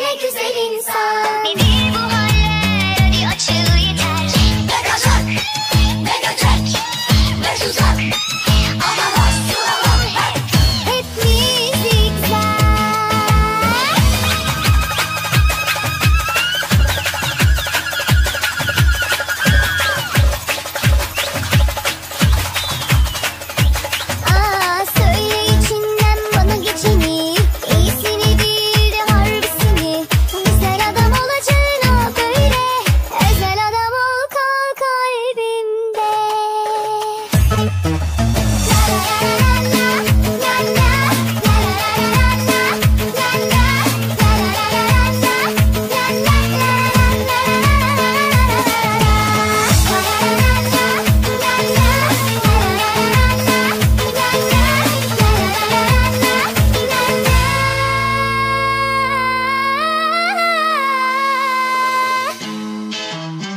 ne güzel insan. Nedir bu haller, hadi açıl yeter. Ne kazak, ne göcek, ne tuzak. Aman asılalım hep. Hep müzikler. Söyle içinden bana geçeni, iyisini değil de harbisini. Güzel adam olacağına böyle, özel adam ol kal kalbimde.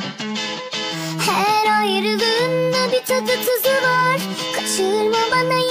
Her ayrılığında bir tadı tuzu var. Kaçırma bana